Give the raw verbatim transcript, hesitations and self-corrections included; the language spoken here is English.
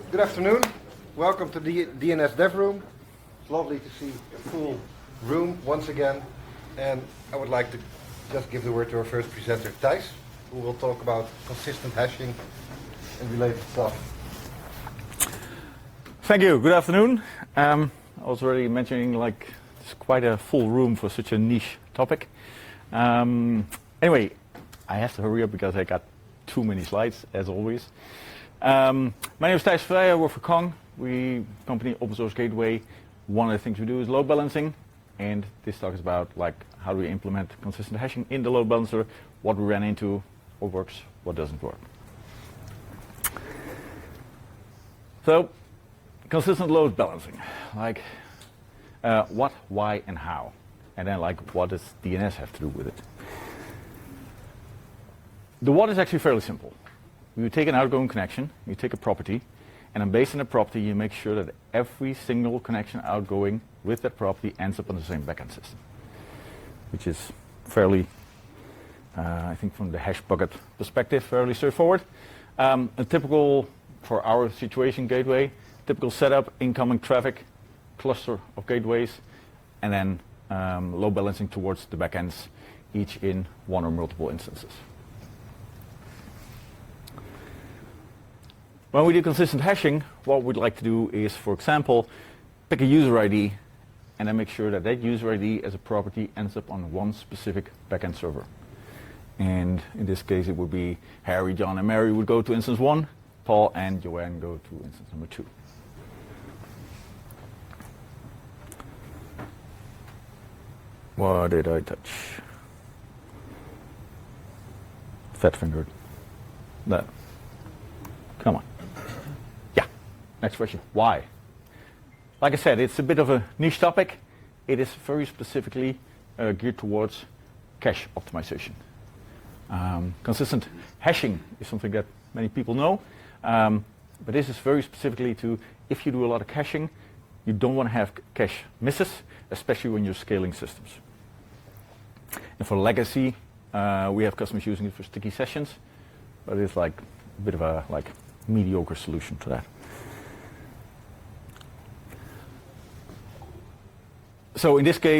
Good afternoon. Welcome to the D N S Dev Room. It's lovely to see a full room once again. And I would like to just give the word to our first presenter, Thijs, who will talk about consistent hashing and related stuff. Thank you. Good afternoon. Um, I was already mentioning like it's quite a full room for such a niche topic. Um, anyway, I have to hurry up because I got too many slides, as always. Um, my name is Thijs Vrij. I work for Kong. We company Open Source Gateway. One of the things we do is load balancing, and this talk is about like how do we implement consistent hashing in the load balancer, what we ran into, what works, what doesn't work. So, consistent load balancing, like uh, what, why, and how, and then like what does D N S have to do with it? The what is actually fairly simple. You take an outgoing connection, you take a property, and then based on the property, you make sure that every single connection outgoing with that property ends up on the same backend system, which is fairly, uh, I think from the hash bucket perspective, fairly straightforward. Um, a typical, for our situation gateway, typical setup, incoming traffic, cluster of gateways, and then um, load balancing towards the backends, each in one or multiple instances. When we do consistent hashing, what we'd like to do is, for example, pick a user I D and then make sure that that user I D as a property ends up on one specific backend server. And in this case, it would be Harry, John, and Mary would go to instance one, Paul and Joanne go to instance number two. What did I touch? Fat fingered. That. Come on. Yeah. Next question. Why? Like I said, it's a bit of a niche topic. It is very specifically uh, geared towards cache optimization. Um, consistent hashing is something that many people know, um, but this is very specifically to if you do a lot of caching, you don't want to have cache misses, especially when you're scaling systems. And for legacy, uh, we have customers using it for sticky sessions, but it's like a bit of a like mediocre solution to that. So in this case,